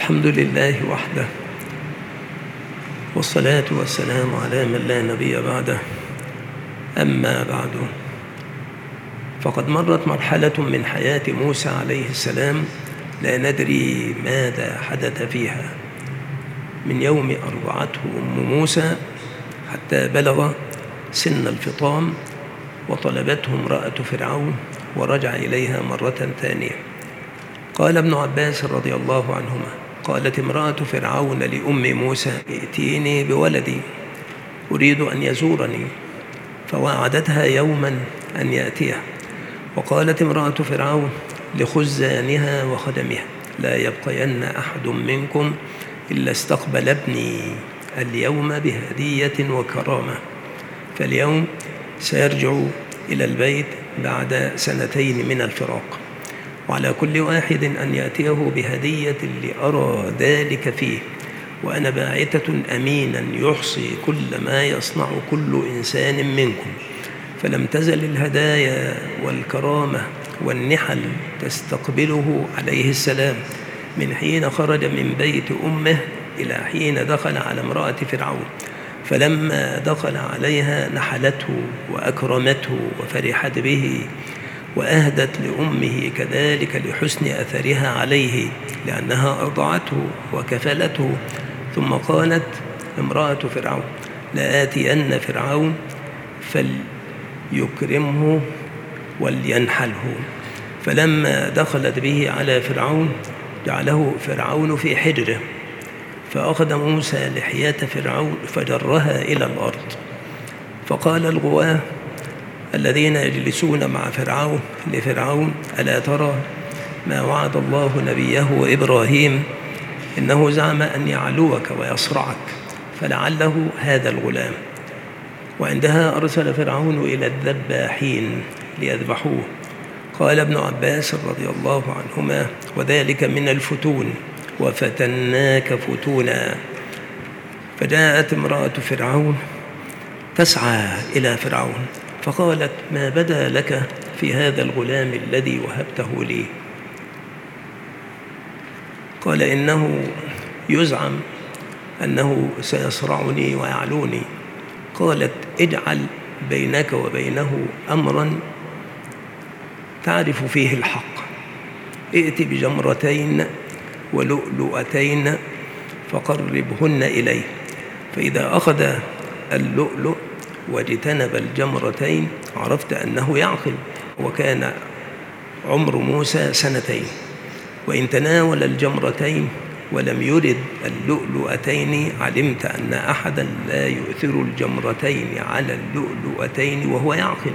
الحمد لله وحده، والصلاة والسلام على من لا نبي بعده. أما بعد، فقد مرت مرحلة من حياة موسى عليه السلام لا ندري ماذا حدث فيها، من يوم أرضعته أم موسى حتى بلغ سن الفطام وطلبته امرأة فرعون ورجع إليها مرة ثانية. قال ابن عباس رضي الله عنهما: قالت امرأة فرعون لأم موسى: ائتيني بولدي أريد أن يزورني، فواعدتها يوما أن يأتيه. وقالت امرأة فرعون لخزانها وخدمها: لا يبقين أحد منكم إلا استقبل ابني اليوم بهدية وكرامة، فاليوم سيرجع إلى البيت بعد 2 من الفراق، وعلى كل واحد أن يأتيه بهدية لأرى ذلك فيه، وأنا باعثة أمينا يحصي كل ما يصنع كل إنسان منكم. فلم تزل الهدايا والكرامة والنحل تستقبله عليه السلام من حين خرج من بيت أمه إلى حين دخل على امرأة فرعون. فلما دخل عليها نحلته وأكرمته وفرحت به، وأهدت لأمه كذلك لحسن أثرها عليه لأنها أرضعته وكفلته. ثم قالت امرأة فرعون: لآتين فرعون فليكرمه ولينحله. فلما دخلت به على فرعون جعله فرعون في حجره، فأخذ موسى لحية فرعون فجرها إلى الأرض. فقال الغواة الذين يجلسون مع فرعون لفرعون: ألا ترى ما وعد الله نبيه إبراهيم؟ إنه زعم أن يعلوك ويصرعك، فلعله هذا الغلام. وعندها أرسل فرعون إلى الذباحين ليذبحوه. قال ابن عباس رضي الله عنهما: وذلك من الفتون، وفتناك فتونا. فجاءت امرأة فرعون تسعى إلى فرعون فقالت: ما بدا لك في هذا الغلام الذي وهبته لي؟ قال: إنه يزعم أنه سيصرعني ويعلوني. قالت: اجعل بينك وبينه أمرا تعرف فيه الحق، ائت بجمرتين ولؤلؤتين فقربهن إليه، فإذا أخذ اللؤلؤ واجتنب الجمرتين عرفت أنه يعقل، وكان عمر موسى 2. وإن تناول الجمرتين ولم يرد اللؤلؤتين علمت أن أحدا لا يؤثر الجمرتين على اللؤلؤتين وهو يعقل.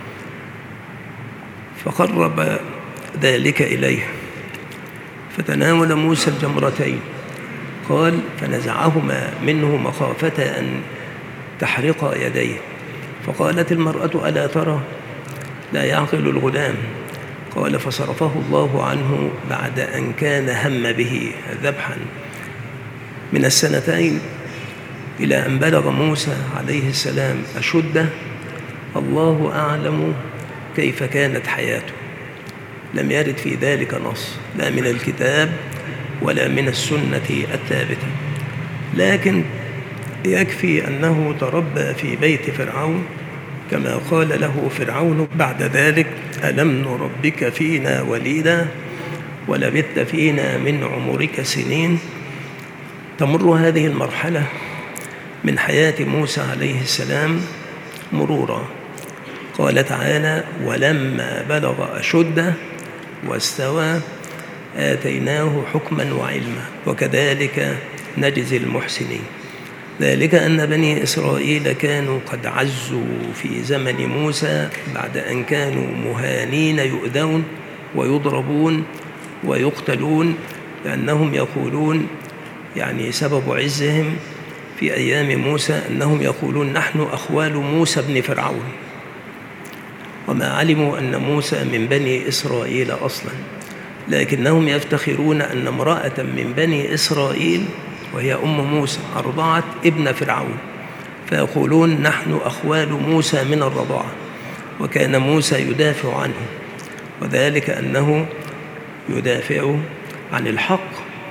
فقرب ذلك إليه فتناول موسى الجمرتين. قال: فنزعهما منه مخافة أن تحرق يديه. فقالت المرأة: ألا ترى لا يعقل الغلام؟ قال: فصرفه الله عنه بعد أن كان هم به ذبحا من 2 إلى أن بلغ موسى عليه السلام أشده. الله أعلم كيف كانت حياته، لم يرد في ذلك نص لا من الكتاب ولا من السنة الثابتة، لكن يكفي أنه تربى في بيت فرعون كما قال له فرعون بعد ذلك: ألم نربك فينا وليدا ولبثت فينا من عمرك سنين. تمر هذه المرحلة من حياة موسى عليه السلام مرورا. قال تعالى: ولما بلغ أشده واستوى آتيناه حكما وعلما وكذلك نجزي المحسنين. ذلك أن بني إسرائيل كانوا قد عزوا في زمن موسى بعد أن كانوا مهانين يؤذون ويضربون ويقتلون، لأنهم يقولون سبب عزهم في أيام موسى أنهم يقولون: نحن أخوال موسى بن فرعون، وما علموا أن موسى من بني إسرائيل أصلا، لكنهم يفتخرون أن امرأة من بني إسرائيل وهي أم موسى أرضعت ابن فرعون، فيقولون: نحن أخوال موسى من الرضاعة. وكان موسى يدافع عنه، وذلك أنه يدافع عن الحق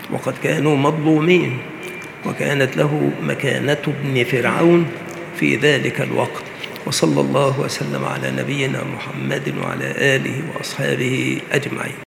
وقد كانوا مظلومين، وكانت له مكانة ابن فرعون في ذلك الوقت. وصلى الله وسلم على نبينا محمد وعلى آله وأصحابه أجمعين.